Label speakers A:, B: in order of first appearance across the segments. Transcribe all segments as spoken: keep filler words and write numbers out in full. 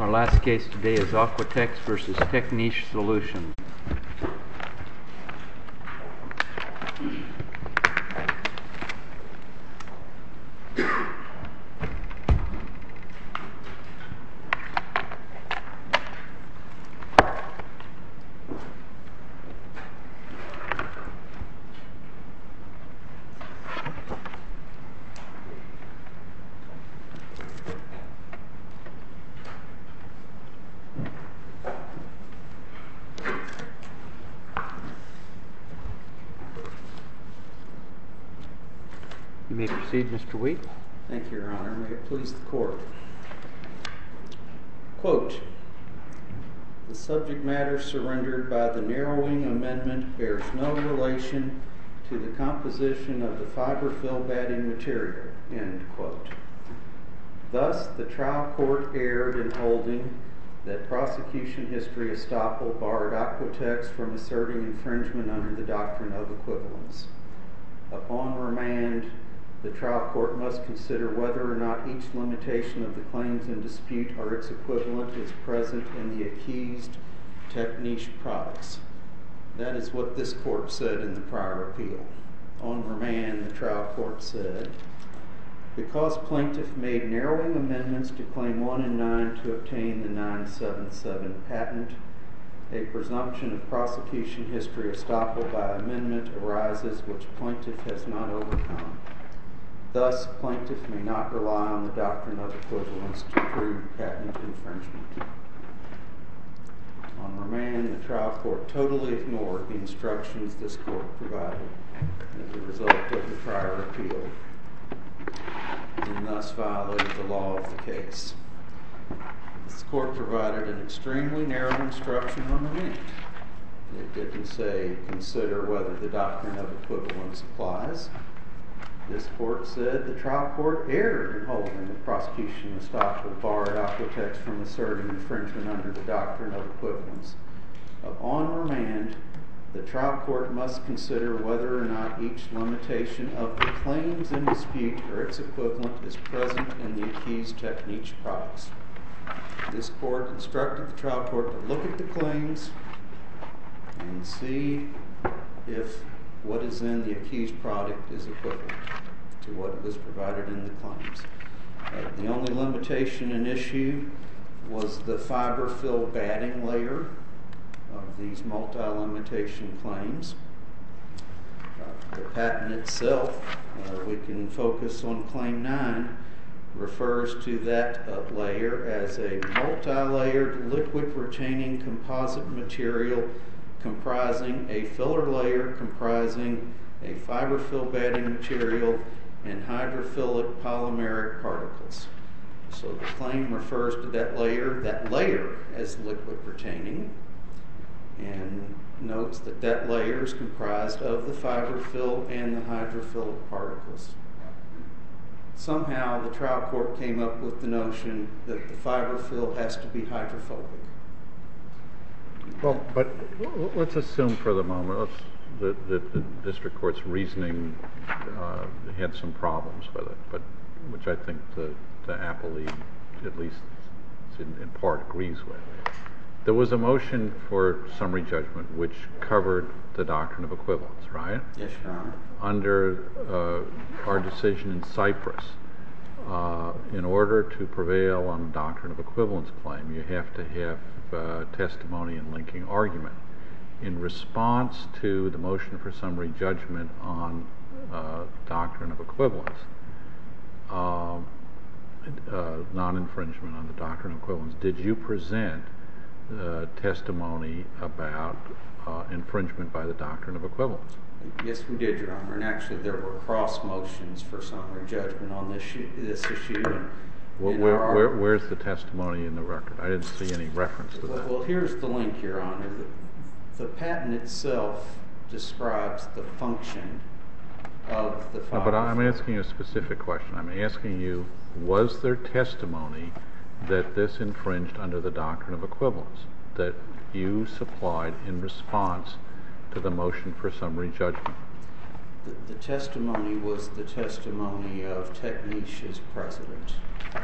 A: Our last case today is Aquatex versus Techniche Solutions. You may proceed, Mister Wheat.
B: Thank you, Your Honor. May it please the Court. Quote, "The subject matter surrendered by the narrowing amendment bears no relation to the composition of the fiber-fill batting material." End quote. Thus, the trial court erred in holding that prosecution history estoppel barred Aquatex from asserting infringement under the doctrine of equivalence. Upon remand, the trial court must consider whether or not each limitation of the claims in dispute or its equivalent is present in the accused Techniche products. That is what this court said in the prior appeal. On remand, the trial court said, because plaintiff made narrowing amendments to Claim one and nine to obtain the nine seventy-seven patent, a presumption of prosecution history estoppel by amendment arises which plaintiff has not overcome. Thus, plaintiff may not rely on the doctrine of equivalence to prove patent infringement. On remand, the trial court totally ignored the instructions this court provided as a result of the prior appeal, and thus violated the law of the case. This court provided an extremely narrow instruction on remand. It didn't say consider whether the doctrine of equivalence applies. This court said the trial court erred in holding the prosecution estoppel barred Aquatex from asserting infringement under the doctrine of equivalence. Upon remand, the trial court must consider whether or not each limitation of the claims in dispute or its equivalent is present in the accused Techniche products. This court instructed the trial court to look at the claims and see if what is in the accused product is equivalent to what was provided in the claims. Uh, the only limitation in issue was the fiber fill batting layer of these multi-limitation claims. Uh, the patent itself, uh, we can focus on Claim nine, refers to that uh, layer as a multi-layered liquid retaining composite material comprising a filler layer comprising a fiber fill batting material and hydrophilic polymeric particles. So the claim refers to that layer, that layer as liquid retaining, and notes that that layer is comprised of the fiber fill and the hydrophilic particles. Somehow the trial court came up with the notion that the fiber fill has to be hydrophobic.
C: Well, but let's assume for the moment let's, that, that the district court's reasoning uh, had some problems with it, but which I think the, the appellee at least in, in part agrees with. There was a motion for summary judgment which covered the doctrine of equivalence, right?
B: Yes, Your Honor.
C: Under uh, our decision in Cyprus, uh, in order to prevail on the doctrine of equivalence claim, you have to have uh, testimony and linking argument. In response to the motion for summary judgment on uh, doctrine of equivalence, uh, uh, non-infringement on the doctrine of equivalence, did you present uh, testimony about uh, infringement by the doctrine of equivalence?
B: Yes, we did, Your Honor, and actually there were cross motions for summary judgment on this issue. This issue and,
C: well,
B: and
C: where,
B: our,
C: where, where's the testimony in the record? I didn't see any reference to
B: well,
C: that.
B: Well, here's the link, Your Honor. The, the patent itself describes the function of the fiber.
C: No, but I'm asking you a specific question. I'm asking you, was there testimony that this infringed under the doctrine of equivalence that you supplied in response to the motion for summary judgment?
B: The, the testimony was the testimony of Techniche's president.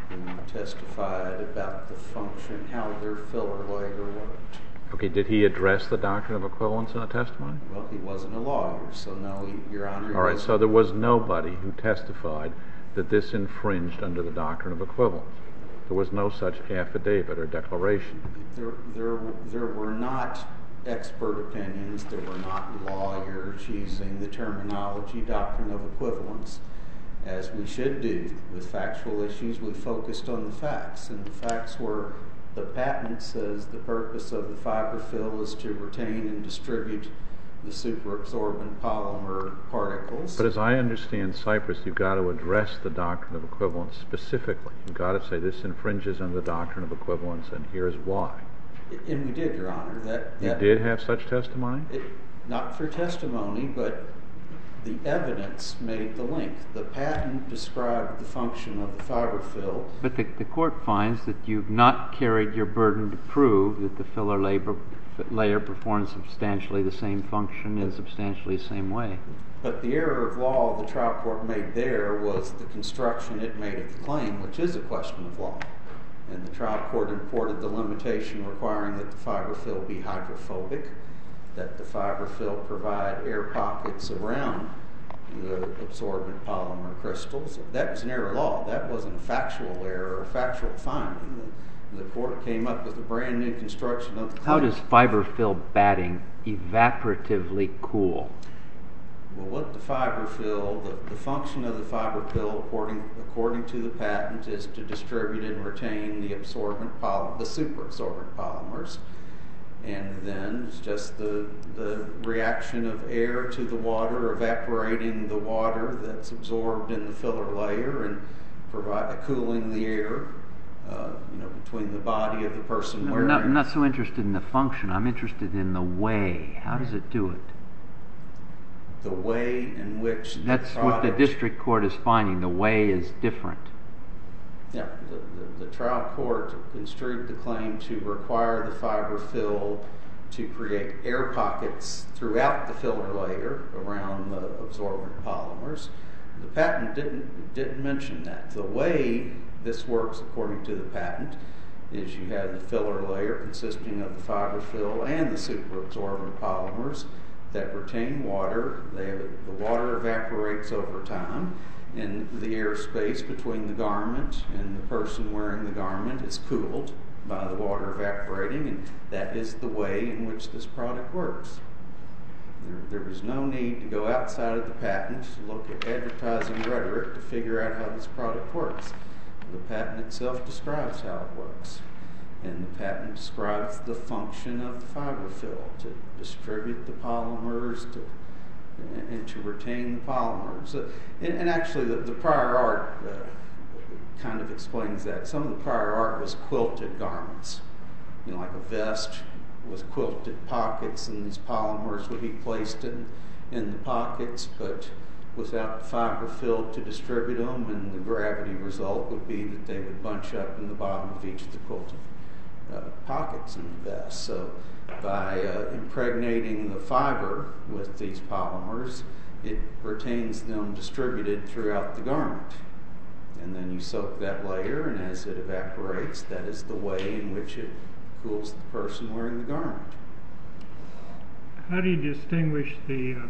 B: who testified about the function, how their filler layer worked.
C: Okay, did he address the doctrine of equivalence in the testimony?
B: Well, he wasn't a lawyer, so no, he, Your Honor.
C: All right, so there was nobody who testified that this infringed under the doctrine of equivalence. There was no such affidavit or declaration.
B: There, there, there were not expert opinions. There were not lawyers using the terminology doctrine of equivalence, as we should do with factual issues. We focused on the facts, and the facts were the patent says the purpose of the fiber fill is to retain and distribute the superabsorbent polymer particles.
C: But as I understand Cypress, you've got to address the doctrine of equivalence specifically. You've got to say this infringes on the doctrine of equivalence, and here's why.
B: And we did, Your Honor. That, that
C: you did have such testimony?
B: It, not for testimony, but the evidence made the link. The patent described the function of the fiber fill.
A: But the, the court finds that you've not carried your burden to prove that the filler labor, layer performs substantially the same function in substantially the same way.
B: But the error of law the trial court made there was the construction it made of the claim, which is a question of law. And the trial court imported the limitation requiring that the fiber fill be hydrophobic, that the fiber fill provide air pockets around the absorbent polymer crystals. That was an error of law. That wasn't a factual error or a factual finding. The, the court came up with a brand new construction of the claim.
A: How does fiber fill batting evaporatively cool?
B: Well, what the fiber fill, the, the function of the fiber fill, according according to the patent, is to distribute and retain the absorbent poly, the superabsorbent polymers. And then it's just the, the reaction of air to the water, evaporating the water that's absorbed in the filler layer and provide, cooling the air uh, you know, between the body of the person
A: No,
B: wearing.
A: I'm not, I'm not so interested in the function. I'm interested in the way. How does it do it?
B: The way in which the
A: That's
B: product,
A: what the district court is finding. The way is different.
B: Yeah, the, the, the trial court construed the claim to require the fiber fill to create air pockets throughout the filler layer around the absorbent polymers. The patent didn't, didn't mention that. The way this works, according to the patent, is you have the filler layer consisting of the fiber fill and the superabsorbent polymers that retain water. They, the water evaporates over time, and the airspace between the garment and the person wearing the garment is cooled by the water evaporating, and that is the way in which this product works. There, there is no need to go outside of the patent to look at advertising rhetoric to figure out how this product works. The patent itself describes how it works, and the patent describes the function of the fiber fill to distribute the polymers to and to retain the polymers. Uh, and, and actually, the, the prior art uh, kind of explains that. Some of the prior art was quilted garments, you know, like a vest with quilted pockets, and these polymers would be placed in, in the pockets, but without the fiber fill to distribute them, and the gravity result would be that they would bunch up in the bottom of each of the quilted uh, pockets in the vest. So by uh, impregnating the fiber with these polymers, it retains them distributed throughout the garment. And then you soak that layer, and as it evaporates, that is the way in which it cools the person wearing the garment.
D: How do you distinguish the uh,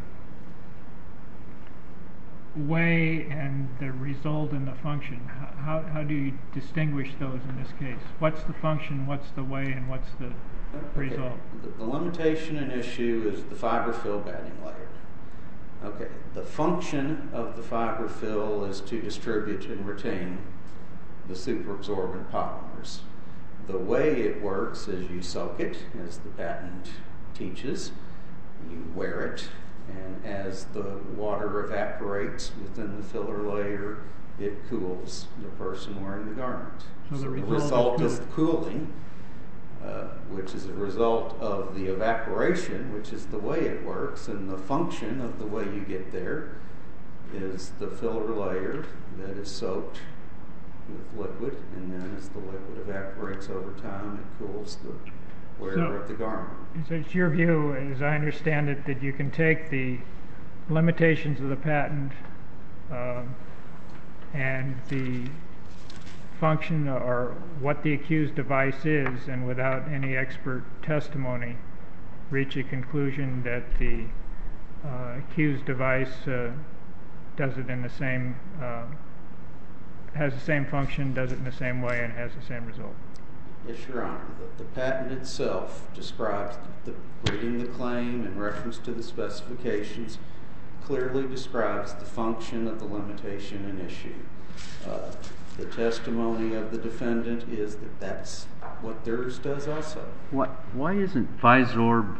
D: way and the result and the function? How, how do you distinguish those in this case? What's the function, what's the way, and what's the
B: Okay.
D: result?
B: The, the limitation and issue is the fiber fill batting layer. Okay, the function of the fiber fill is to distribute and retain the superabsorbent polymers. The way it works is you soak it, as the patent teaches, you wear it, and as the water evaporates within the filler layer, it cools the person wearing the garment.
D: So the
B: So
D: result
B: the result
D: is
B: is the cooling, uh, which is a result of the evaporation, which is the way it works, and the function of the way you get there is the filler layer that is soaked with liquid, and then as the liquid evaporates over time, it cools the wearer
D: So-
B: of the garment.
D: So it's your view, as I understand it, that you can take the limitations of the patent um, and the function or what the accused device is, and without any expert testimony, reach a conclusion that the uh, accused device uh, does it in the same, uh, has the same function, does it in the same way, and has the same result?
B: Yes, Your Honor. The, the patent itself describes, the, reading the claim in reference to the specifications, clearly describes the function of the limitation in issue. Uh, the testimony of the defendant is that that's what theirs does also.
A: What, why isn't Visorb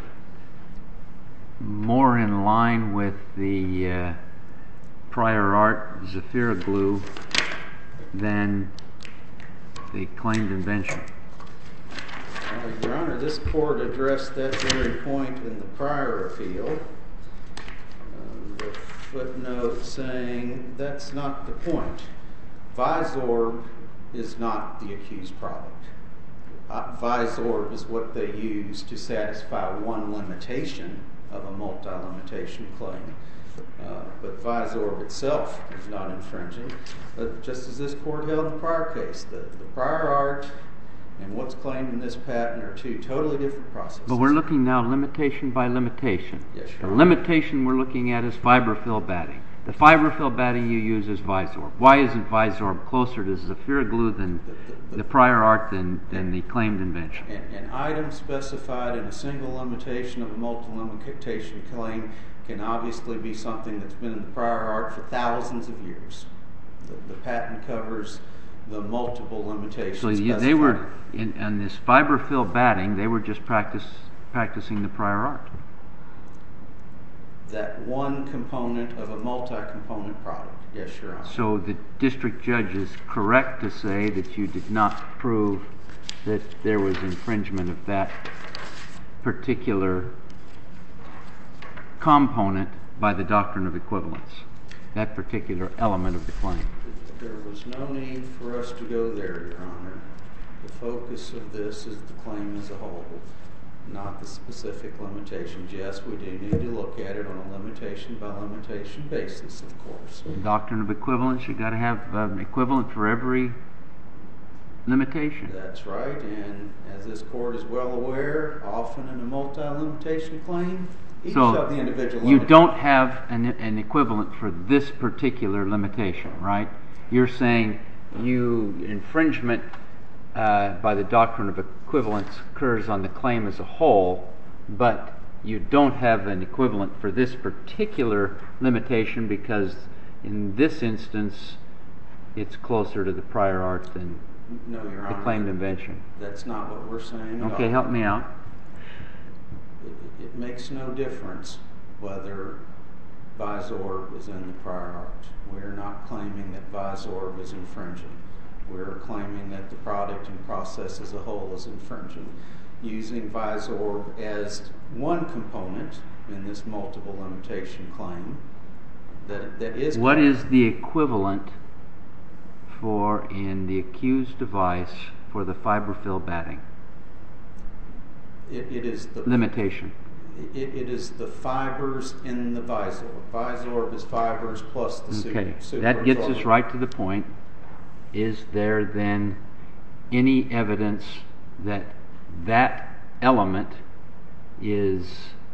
A: more in line with the uh, prior art Zafira glue than the claimed invention?
B: Uh, Your Honor, this court addressed that very point in the prior appeal. Uh, the footnote saying that's not the point. Visorb is not the accused product. Uh, Visorb is what they use to satisfy one limitation of a multi-limitation claim. Uh, but Visorb itself is not infringing. But just as this court held in the prior case, the, the prior art and what's claimed in this patent are two totally different processes.
A: But we're looking now limitation by limitation.
B: Yes, Your
A: the
B: Honor.
A: limitation we're looking at is fiberfill batting. The fiberfill batting you use is Visorb. Why isn't Visorb closer to Zafira glue than
B: The, the, the,
A: the prior art than, than the claimed invention?
B: An, an item specified in a single limitation of a multi-limitation claim can obviously be something that's been in the prior art for thousands of years. The, the patent covers the multiple limitations.
A: So you, they were, in, in this fiberfill batting, they were just practice, practicing the prior art.
B: That one component of a multi-component product. Yes, Your Honor.
A: So the district judge is correct to say that you did not prove that there was infringement of that particular component by the doctrine of equivalence, that particular element of the claim.
B: There was no need for us to go there, Your Honor. The focus of this is the claim as a whole, not the specific limitations. Yes, we do need to look at it on a limitation by limitation basis, of course.
A: The doctrine of equivalence, you've got to have an equivalent for every limitation.
B: That's right, and as this court is well aware, often in a multi-limitation claim, each
A: So
B: of the individual
A: you
B: limitations-
A: don't have an, an equivalent for this particular limitation, right? You're saying you infringement uh, by the doctrine of equivalence occurs on the claim as a whole, but you don't have an equivalent for this particular limitation because in this instance it's closer to the prior art than
B: No, Your
A: the
B: Honor.
A: claimed invention.
B: That's not what we're saying at
A: Okay,
B: all.
A: help me out.
B: It, it makes no difference whether Visorb is in the prior art. We're not claiming that Visorb is infringing. We're claiming that the product and process as a whole is infringing. Using Visorb as one component in this multiple limitation claim, that, that is
A: What
B: correct.
A: is the equivalent for in the accused device for the fiberfill batting
B: It, it is the
A: limitation?
B: It, it is the fibers in the Visorb. Visorb is fibers plus the super.
A: Okay,
B: super
A: that gets us
B: absorbent.
A: right to the point. Is there then any evidence that that element is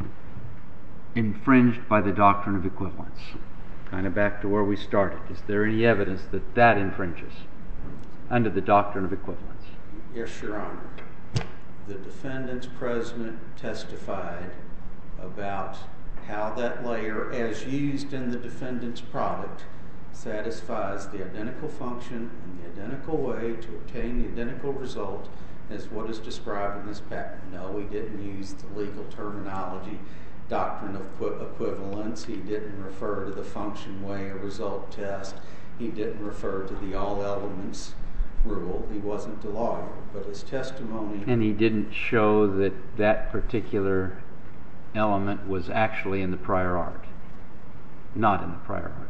A: infringed by the doctrine of equivalence? Kind of back to where we started. Is there any evidence that that infringes under the doctrine of equivalence?
B: Yes, Your Honor. The defendant's president testified about how that layer, as used in the defendant's product, satisfies the identical function in the identical way to obtain the identical result as what is described in this patent. No, we didn't use the legal terminology doctrine of equi- equivalence. He didn't refer to the function way or result test. He didn't refer to the all elements rule. He wasn't a lawyer, but his testimony...
A: And he didn't show that that particular element was actually in the prior art, not in the prior art.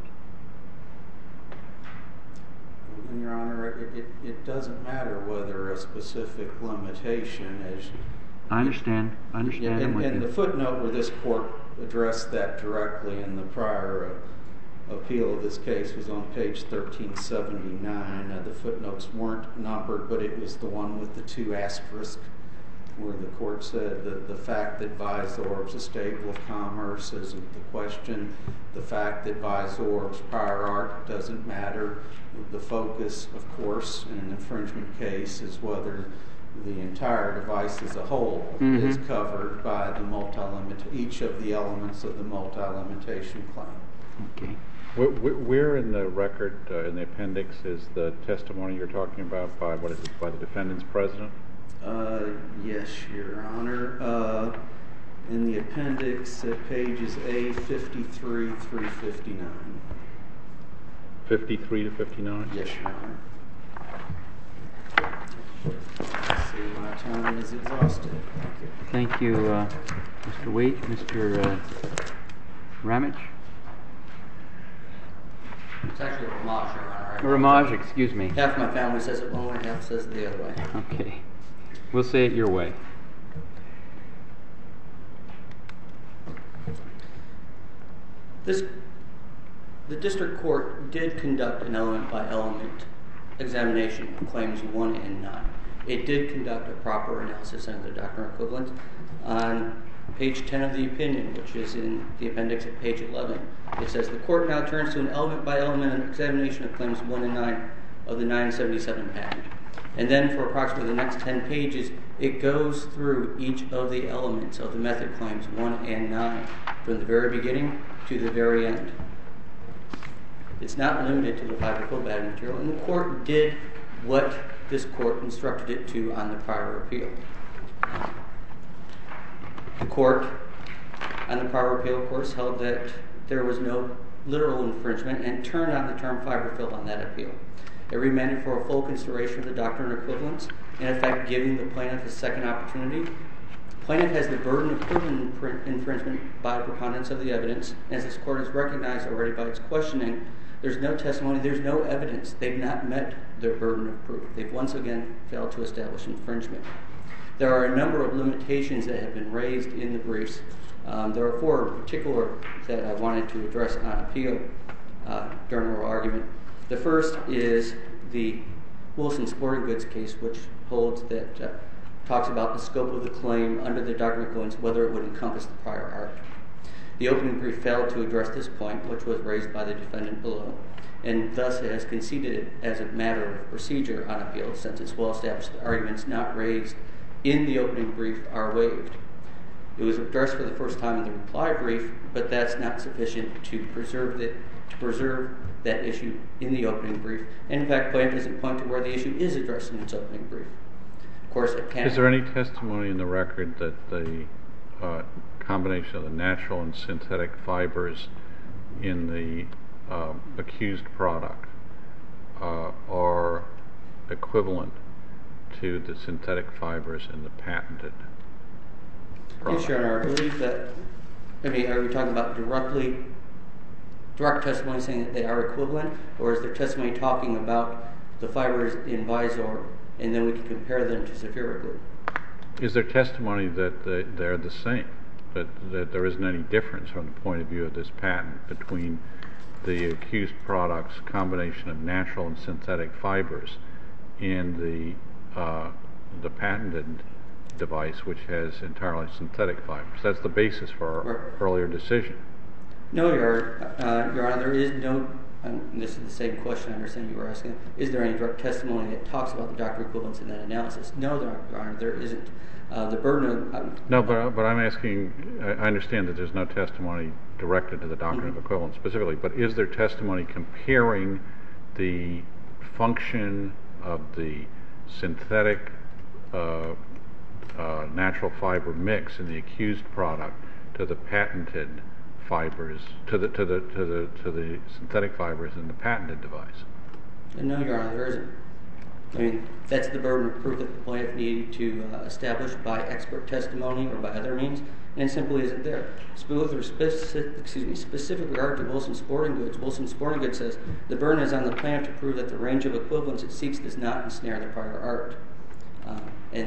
B: And Your Honor, it, it, it doesn't matter whether a specific limitation is...
A: I understand. I understand. I'm
B: And,
A: with
B: and
A: you.
B: the footnote where this court addressed that directly in the prior uh, appeal of this case was on page thirteen seventy-nine. Uh, the footnotes weren't numbered, but it was the one with the two asterisks where the court said that the fact that Visorb's a stable of commerce isn't the question. The fact that Visorb's prior art doesn't matter. The focus, of course, in an infringement case is whether the entire device as a whole mm-hmm. is covered by the multi-limit, each of the elements of the multi-limitation claim.
A: Okay.
C: Where, where in the record, uh, in the appendix, is the testimony you're talking about by what is it, by the defendant's president?
B: Uh, yes, Your Honor. Uh, in the appendix at pages A fifty-three through fifty-nine.
C: fifty-three to fifty-nine?
B: Yes, Your Honor. Let's see, my time is exhausted.
A: Thank you, uh, Mister Waite. Mister Uh, Ramage?
E: It's actually a Ramage, Your Honor.
A: Ramage, excuse me.
E: Half my family says it one way, half says it the other way.
A: Okay. We'll say it your way.
E: This, the district court did conduct an element-by-element examination of claims one and nine. It did conduct a proper analysis under the doctrine of equivalence. On page ten of the opinion, which is in the appendix at page eleven, it says, the court now turns to an element-by-element examination of claims one and nine of the nine seventy-seven patent. And then for approximately the next ten pages, it goes through each of the elements of the method claims one and nine, from the very beginning to the very end. It's not limited to the fiber coat batting material, and the court did what this court instructed it to on the prior appeal. The court, on the prior appeal, of course, held that there was no literal infringement and turned on the term fiber fill on that appeal. It remanded for a full consideration of the doctrine of equivalence, in effect giving the plaintiff a second opportunity. The plaintiff has the burden of proving infringement by preponderance of the evidence. As this court has recognized already by its questioning, there's no testimony, there's no evidence. They've not met their burden of proof. They've once again failed to establish infringement. There are a number of limitations that have been raised in the briefs. Um, there are four in particular that I wanted to address on appeal uh, during oral argument. The first is the Wilson Sporting Goods case, which holds that, uh, talks about the scope of the claim under the doctrine of equivalence, whether it would encompass the prior art. The opening brief failed to address this point, which was raised by the defendant below, and thus it has conceded it as a matter of procedure on appeal, since it's well established that arguments not raised in the opening brief are waived. It was addressed for the first time in the reply brief, but that's not sufficient to preserve it, to preserve that issue in the opening brief. And in fact, plaintiff doesn't point to where the issue is addressed in its opening brief. Of course, it can't.
C: Is there any testimony in the record that the uh, combination of the natural and synthetic fibers in the uh, accused product uh, are equivalent to the synthetic fibers in the patented product?
E: Yes, Your Honor. I believe that, I mean, are we talking about directly, direct testimony saying that they are equivalent, or is there testimony talking about the fibers in Visor, and then we can compare them to Zephyrically?
C: Is there testimony that they, they're the same, that, that there isn't any difference from the point of view of this patent between the accused product's combination of natural and synthetic fibers and the uh, the patented device, which has entirely synthetic fibers? That's the basis for our right. earlier decision.
E: No, Your, uh, Your Honor, there is no, and this is the same question I understand you were asking, is there any direct testimony that talks about the doctrine of equivalence in that analysis? No, Your Honor, there isn't. Uh, the burden of... Um,
C: no, but, but I'm asking, I understand that there's no testimony directed to the doctrine mm-hmm. of equivalence specifically, but is there testimony comparing the function of the synthetic uh, uh, natural fiber mix in the accused product to the patented fibers, to the to the to the to the synthetic fibers in the patented device?
E: No, Your Honor, there isn't. I mean, that's the burden of proof that the plaintiff needed to uh, establish by expert testimony or by other means, and it simply isn't there. With specific, excuse me, specifically regard to Wilson Sporting Goods, Wilson Sporting Goods says the burden is on the plaintiff to prove that the range of equivalence it seeks does not ensnare the prior art, uh, and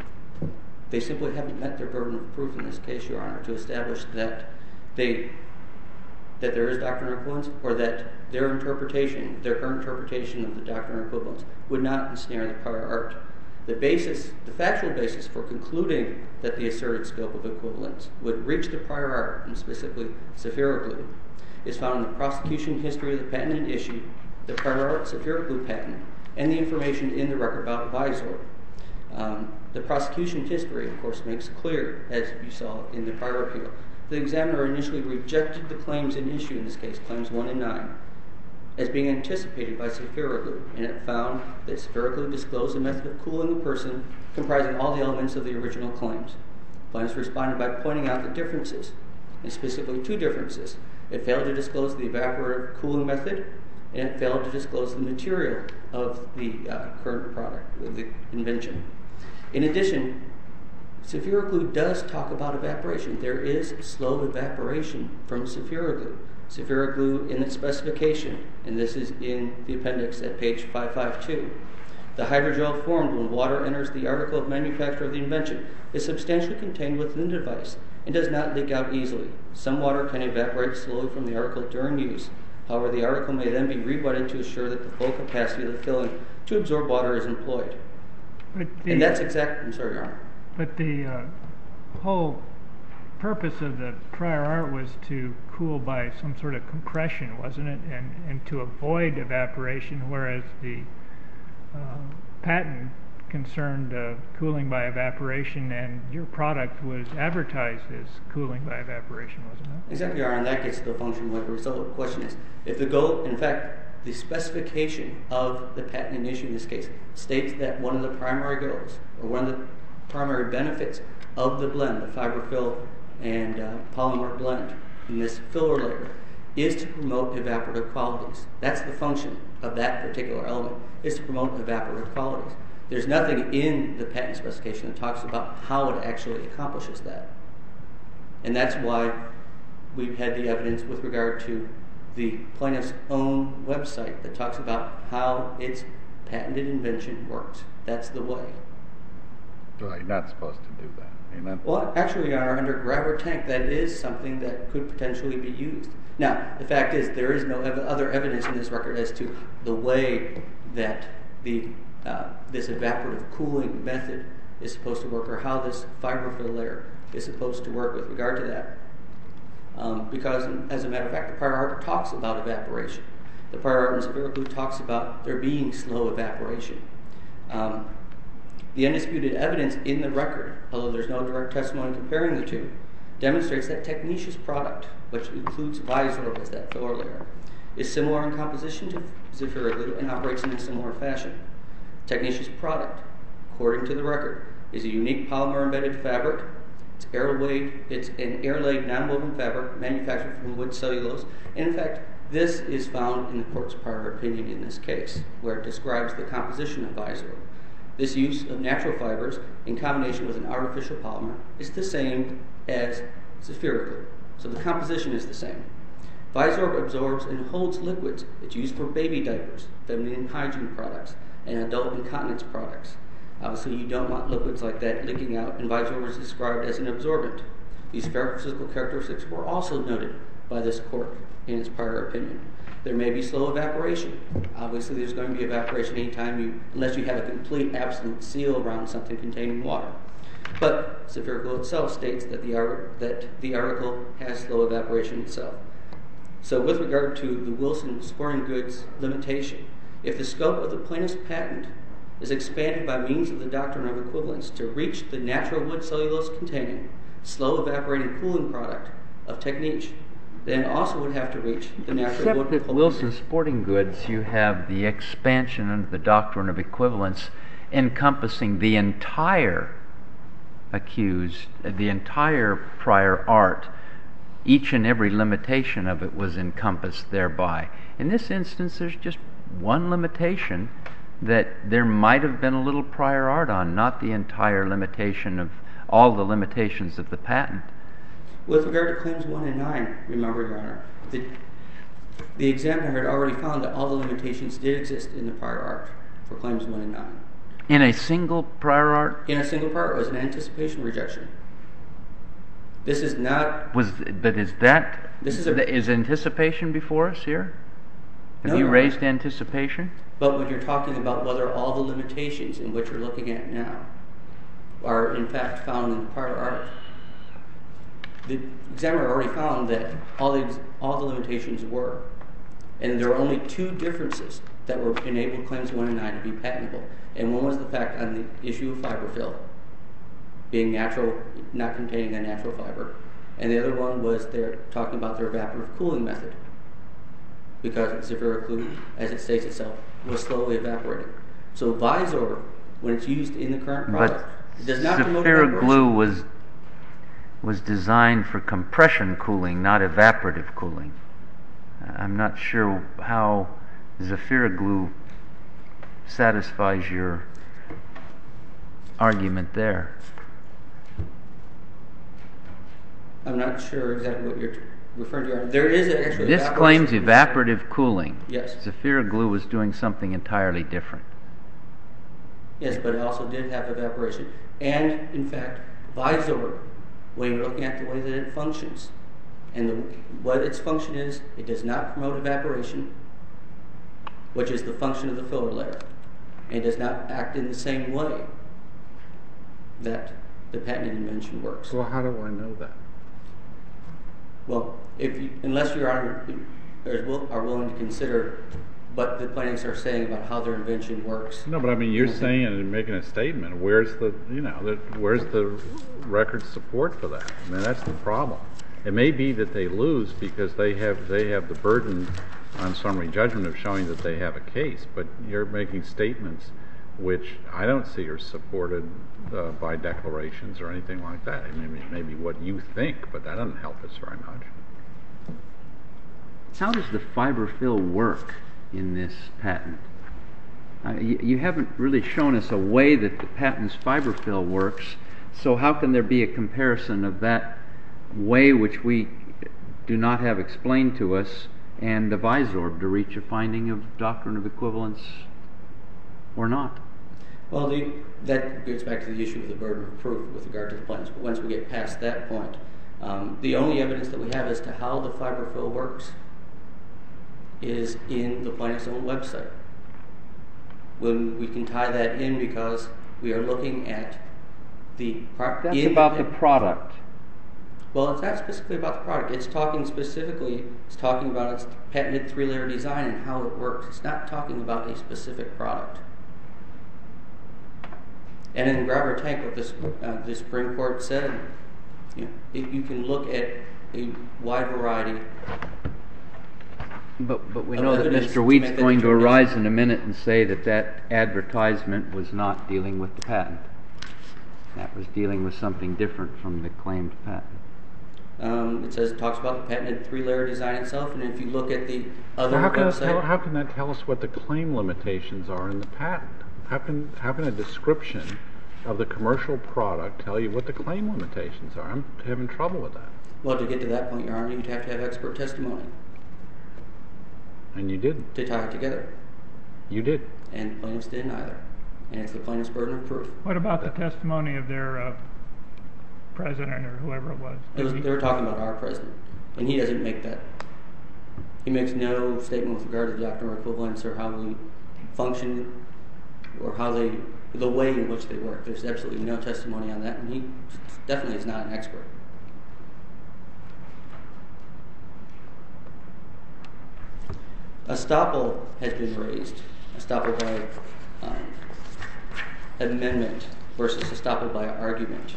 E: they simply haven't met their burden of proof in this case, Your Honor, to establish that they that there is doctrinal equivalence, or that their interpretation, their current interpretation of the doctrinal equivalence would not ensnare the prior art. The basis, the factual basis for concluding that the asserted scope of equivalence would reach the prior art, and specifically sulfuric glue, is found in the prosecution history of the patent in issue, the prior art sulfuric glue patent, and the information in the record about Visorb. Um, the prosecution history, of course, makes clear, as you saw in the prior appeal, the examiner initially rejected the claims in issue, in this case, claims one and nine, as being anticipated by sulfuric glue, and it found that sulfuric glue disclosed a method of cooling a person comprising all the elements of the original claims. Plaintiffs responded by pointing out the differences, and specifically two differences. It failed to disclose the evaporative cooling method, and it failed to disclose the material of the uh, current product, of the invention. In addition, sulfuric glue does talk about evaporation. There is slow evaporation from sulfuric glue. Sulfuric glue in its specification, and this is in the appendix at page five fifty-two. The hydrogel formed when water enters the article of manufacture of the invention is substantially contained within the device and does not leak out easily. Some water can evaporate slowly from the article during use. However, the article may then be re-wetted to assure that the full capacity of the filling to absorb water is employed.
D: But the,
E: And that's exact. I'm sorry, Your Honor.
D: But the uh, whole purpose of the prior art was to cool by some sort of compression, wasn't it? And, and to avoid evaporation, whereas the uh, patent concerned uh, cooling by evaporation, and your product was advertised as cooling by evaporation, wasn't it?
E: Exactly, Your Honor, and that gets to the function of the result. The question is, if the goal, in fact, the specification of the patent in issue in this case states that one of the primary goals, or one of the primary benefits of the blend, the fiberfill and uh, polymer blend in this filler layer, is to promote evaporative qualities. That's the function of that particular element, is to promote evaporative qualities. There's nothing in the patent specification that talks about how it actually accomplishes that. And that's why we've had the evidence with regard to the plaintiff's own website that talks about how its patented invention works. That's the way.
C: Well, you're not supposed to do that. You're not...
E: Well, actually, Your Honor, under grabber tank, that is something that could potentially be used. Now, the fact is, there is no ev- other evidence in this record as to the way that the uh, this evaporative cooling method is supposed to work, or how this fiberfill layer is supposed to work with regard to that. Um, because, as a matter of fact, the prior art talks about evaporation. The prior art in sulfuric glue talks about there being slow evaporation. Um, the undisputed evidence in the record, although there's no direct testimony comparing the two, demonstrates that Technetia's product, which includes Visorb as that filler layer, is similar in composition to sulfuric glue and operates in a similar fashion. Technetia's product, according to the record, is a unique polymer-embedded fabric. It's air-laid, it's an air-laid non-woven fabric manufactured from wood cellulose. And in fact, this is found in the court's prior opinion in this case, where it describes the composition of Visorb. This use of natural fibers in combination with an artificial polymer is the same as sulfuric glue. So the composition is the same. Visorb absorbs and holds liquids. It's used for baby diapers, feminine hygiene products, and adult incontinence products. Obviously, you don't want liquids like that leaking out, and Visorb is described as an absorbent. These physical characteristics were also noted by this court in its prior opinion. There may be slow evaporation. Obviously, there's going to be evaporation anytime you, unless you have a complete absolute seal around something containing water. But sulfuric glue itself states that the, art, that the article has slow evaporation itself. So with regard to the Wilson Sporting Goods limitation, if the scope of the plaintiff's patent is expanded by means of the doctrine of equivalence to reach the natural wood cellulose containing slow evaporating cooling product of Techniche, then also would have to reach the natural
A: Except
E: wood.
A: that Wilson Sporting Goods, you have the expansion under the doctrine of equivalence encompassing the entire accused, the entire prior art. Each and every limitation of it was encompassed thereby. In this instance, there's just one limitation that there might have been a little prior art on, not the entire limitation of all the limitations of the patent.
E: With regard to claims one and nine, remember, Your Honor, the, the examiner had already found that all the limitations did exist in the prior art for claims one and nine.
A: In a single prior art?
E: In a single prior art, it was an anticipation rejection. This is not...
A: Was, but is that...
E: This is a...
A: Is anticipation before us here? Have
E: No,
A: you
E: no.
A: raised anticipation?
E: But when you're talking about whether all the limitations in what you're looking at now are in fact found in the prior art, the examiner already found that all the, all the limitations were. And there are only two differences that were enabled claims one and nine to be patentable. And one was the fact on the issue of fiberfill, being natural, not containing a natural fiber. And the other one was they're talking about their evaporative cooling method, because Zephyr glue, as it states itself, was slowly evaporating. So Visor, when it's used in the current product, it does not promote
A: Zephyr
E: evaporation.
A: glue was was designed for compression cooling, not evaporative cooling. I'm not sure how Zephyr glue satisfies your argument there.
E: I'm not sure exactly what you're referring to. There is actually
A: This
E: evaporation.
A: claims evaporative cooling.
E: Yes.
A: Zephyr glue was doing something entirely different.
E: Yes, but it also did have evaporation. And, in fact, Visor, when you're looking at the way that it functions, and the, what its function is, it does not promote evaporation, which is the function of the filler layer. And it does not act in the same way that the patented invention works.
C: Well, how do I know that?
E: Well, if you, unless you are, are willing to consider what the plaintiffs are saying about how their invention works.
C: No, but I mean, you're saying and making a statement. Where's the, you know, the, where's the record support for that? I mean, that's the problem. It may be that they lose because they have they have the burden on summary judgment of showing that they have a case, but you're making statements which I don't see are supported uh, by declarations or anything like that. I mean, maybe what you think, but that doesn't help us very much.
A: How does the fiberfill work in this patent? Uh, you, you haven't really shown us a way that the patent's fiberfill works, so how can there be a comparison of that way which we do not have explained to us and the Visorb to reach a finding of doctrine of equivalence or not?
E: Well, the, that gets back to the issue of the burden of proof with regard to the plaintiffs. But once we get past that point, um, the only evidence that we have as to how the fiberfill works is in the plaintiff's own website. When we can tie that in because we are looking at the... Pro-
A: That's about the product.
E: Well, it's not specifically about the product. It's talking specifically, it's talking about its patented three-layer design and how it works. It's not talking about a specific product. And in Grabber Tank, what this, uh, the Supreme Court said, you know, if you can look at a wide variety.
A: But, but we
E: of
A: know that
E: evidence
A: Mister
E: to
A: Wheat's
E: make that
A: going to
E: determination.
A: arise in a minute and say that that advertisement was not dealing with the patent. That was dealing with something different from the claimed patent.
E: Um, it says it talks about the patented three-layer design itself, and if you look at the other
C: Well, how, can
E: website,
C: tell, how can that tell us what the claim limitations are in the patent? How can, how can a description of the commercial product tell you what the claim limitations are? I'm having trouble with that.
E: well, to get to that point, Your Honor, you'd have to have expert testimony
C: And you didn't.
E: to tie it together,
C: You did.
E: and plaintiffs didn't either. And it's the plaintiff's burden of proof.
D: What about the testimony of their uh, president or whoever it was?
E: It was, they were talking about our president, and he doesn't make that. He makes no statement with regard to the doctrine of equivalence or how we function or how they, the way in which they work. There's absolutely no testimony on that, and he definitely is not an expert. Estoppel has been raised. Estoppel by um, amendment versus estoppel by argument.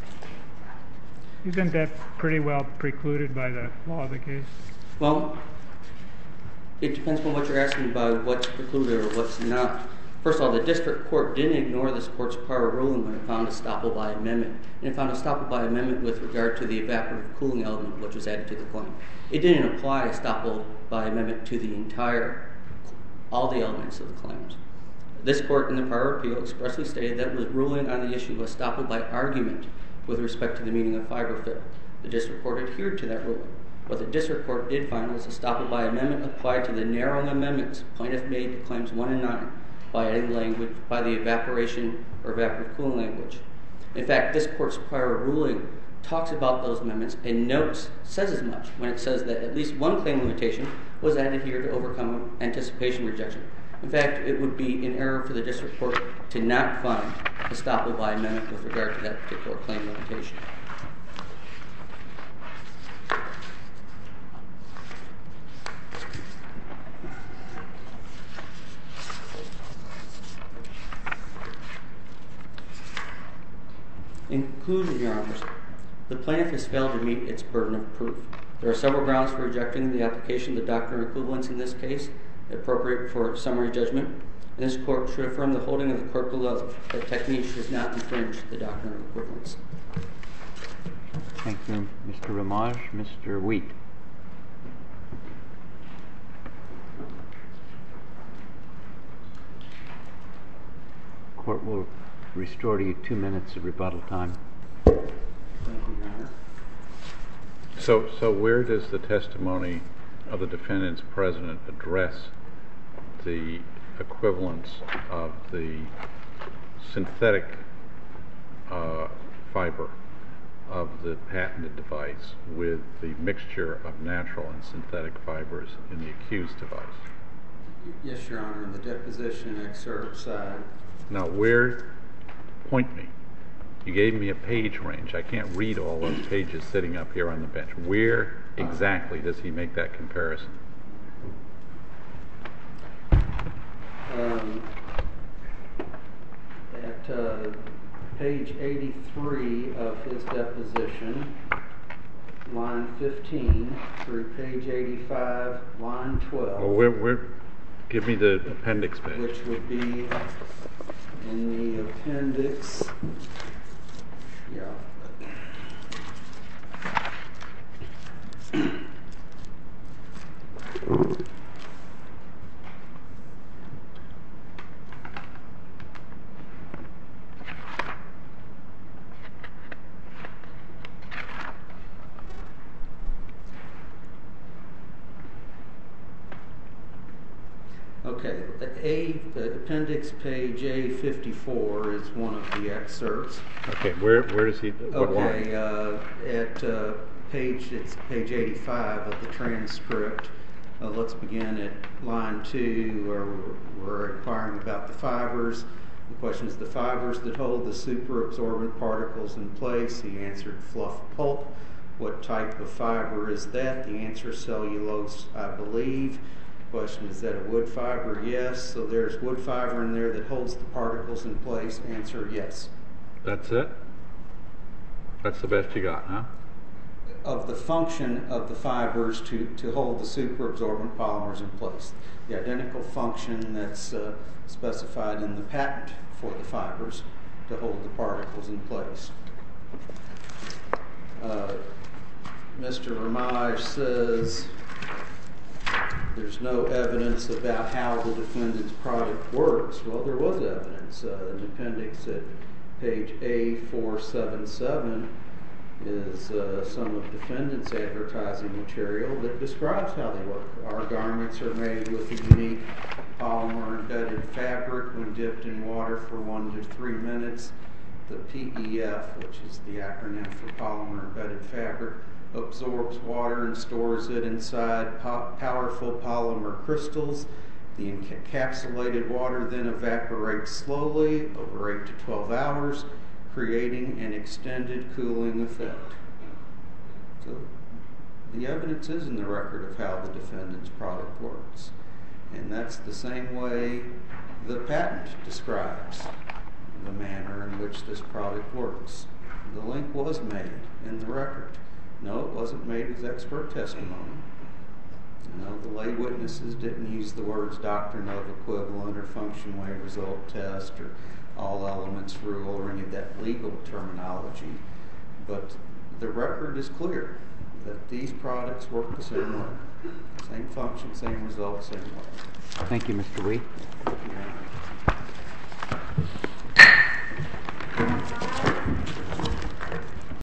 D: Isn't that pretty well precluded by the law of the case?
E: Well, it depends on what you're asking about what's precluded or what's not. First of all, the district court didn't ignore this court's prior ruling when it found estoppel by amendment. And it found estoppel by amendment with regard to the evaporative cooling element which was added to the claim. It didn't apply estoppel by amendment to the entire, all the elements of the claims. This court in the prior appeal expressly stated that it was ruling on the issue of estoppel by argument with respect to the meaning of fiberfill. The district court adhered to that ruling. What the district court did find was estoppel by amendment applied to the narrowing amendments plaintiff made to claims one and nine by adding language, by the evaporation or evaporative cooling language. In fact, this court's prior ruling talks about those amendments and notes, says as much when it says that at least one claim limitation was added here to overcome anticipation rejection. In fact, it would be in error for the district court to not find estoppel by amendment with regard to that particular claim limitation. In conclusion, Your Honors, the plaintiff has failed to meet its burden of proof. There are several grounds for rejecting the application of the doctrine of equivalence in this case, appropriate for summary judgment. And this court should affirm the holding of the court below that Technique does not infringe the doctrine of equivalence.
A: Thank you, Mister Ramage. Mister Wheat. Court will restore to you two minutes of rebuttal time.
B: Thank you, Your Honor.
C: So, so where does the testimony of the defendant's president address the equivalence of the synthetic uh, fiber of the patented device with the mixture of natural and synthetic fibers in the accused device?
B: Yes, Your Honor. In the deposition excerpts, uh,
C: now where, point me. You gave me a page range. I can't read all those pages sitting up here on the bench. Where exactly does he make that comparison?
B: Um, at uh, page eighty-three of his deposition, line fifteen through page eighty-five, line twelve.
C: Well, where, where, give me the appendix page.
B: Which would be in the appendix. Yeah. Okay, A, the appendix page A fifty-four is one of the excerpts.
C: Okay, where where does he? What
B: Okay,
C: line?
B: uh, at uh, page it's page eighty-five of the transcript. Uh, let's begin at line two, where we're, we're inquiring about the fibers. The question is the fibers that hold the superabsorbent particles in place. He answered fluff pulp. What type of fiber is that? The answer cellulose, I believe. Question, is that a wood fiber? Yes. So there's wood fiber in there that holds the particles in place. Answer, yes.
C: That's it? That's the best you got, huh?
B: Of the function of the fibers to, to hold the superabsorbent polymers in place. The identical function that's uh, specified in the patent for the fibers to hold the particles in place. Uh, Mister Ramage says there's no evidence about how the defendant's product works. Well, there was evidence. Uh, in the appendix at page A four seventy-seven is uh, some of defendant's advertising material that describes how they work. Our garments are made with a unique polymer embedded fabric when dipped in water for one to three minutes. The P E F, which is the acronym for polymer embedded fabric, absorbs water and stores it inside po- powerful polymer crystals. The encapsulated water then evaporates slowly over eight to twelve hours, creating an extended cooling effect. So the evidence is in the record of how the defendant's product works. And that's the same way the patent describes the manner in which this product works. The link was made in the record. No, it wasn't made as expert testimony. No, the lay witnesses didn't use the words doctrine of equivalent or function way result test or all elements rule or any of that legal terminology. But the record is clear that these products work the same way. Same function, same result, same way.
A: Thank you, Mister Wheat.
B: Yeah.